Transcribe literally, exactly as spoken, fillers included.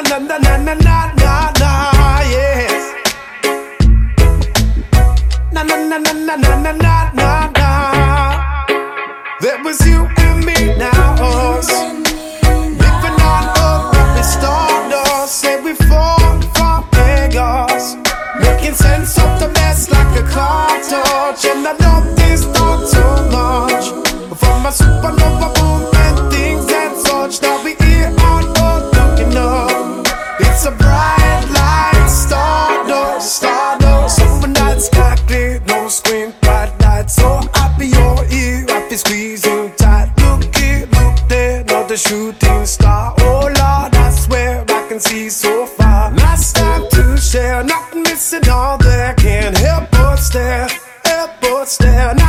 na na na na na na na, yes. Na na na na na na na na na na. There was you and me, now us. Living on earth, rapping stardust. Say we fall from Vegas, making sense of the mess like a cartouche. And I love this thought so much. From a supernova boom and things and such. Now we here on earth looking up. It's a bright light, stardust, stardust. Summer nights sky clear, no screen, bright lights. So happy you're here, happy squeezing tight. Look here, look there, not the shooting star. Oh Lord, I swear I can see so far. Last time to share, nothing missing all there. Can't help but stare, help but stare.